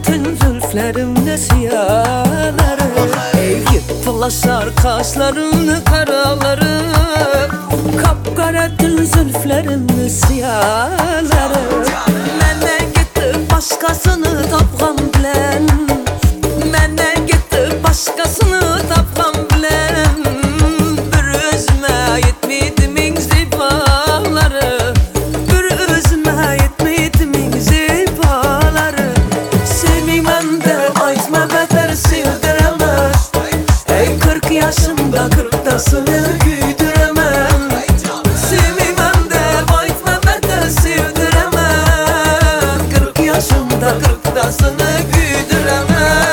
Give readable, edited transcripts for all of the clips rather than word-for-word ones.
bütün zülflerimde siyaları. Yırtılaşar kaşlarını karaları, kapkara tüm zülflerimde siyaları. Mene gitti başkasını tapgan bilen, mene gitti başkasını tapgan bilen. Bir özüme yetmedi min zibaları, bir özüme yetmedi min zibaları. Sevmeymen de aytma beter sevdiremez. Ey 40 yaşımda 40'tasını güydüremem. Sevmeymen de aytma beter sevdiremem. 40 yaşımda 40'tasını güydüremem.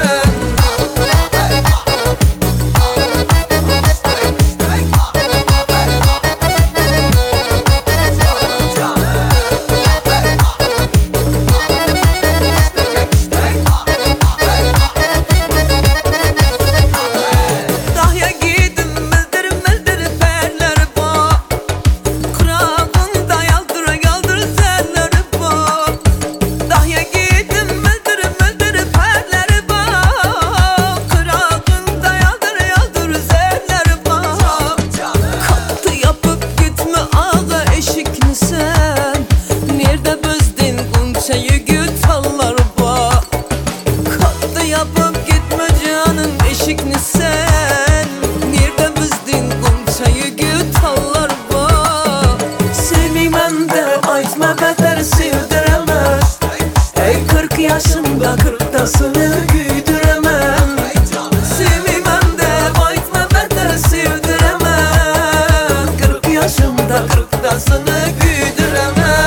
Yaşımda 40'tasını güydüremem. Sevmem de baytma beter sevdiremem. 40 yaşımda 40'tasını güydüremem.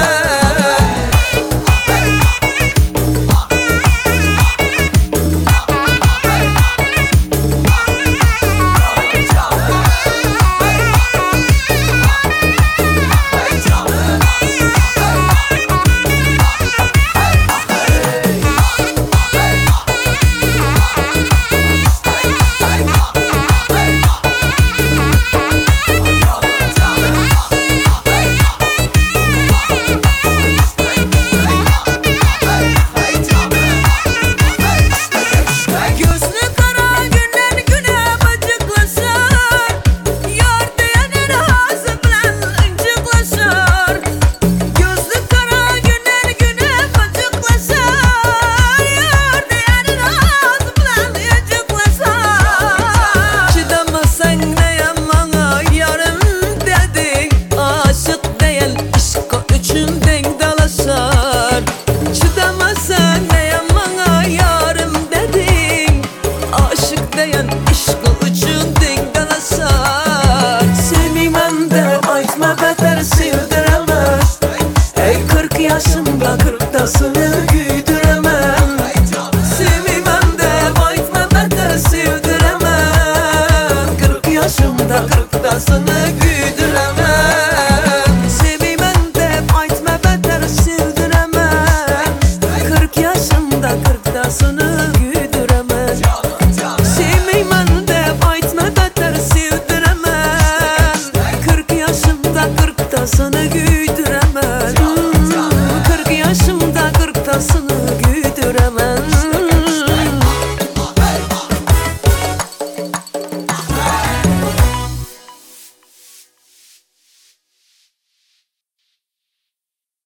Yaşımda 40'tasını güydüremem. Sevmem de baytma beter sevdiremem. 40 yaşımda 40'tasını güydüremem. Sevmem de baytma beter sevdiremem. 40 yaşımda 40'tasını güydüremem. Sevmem de baytma beter sevdiremem. 40 yaşımda 40'tasını güydüremem.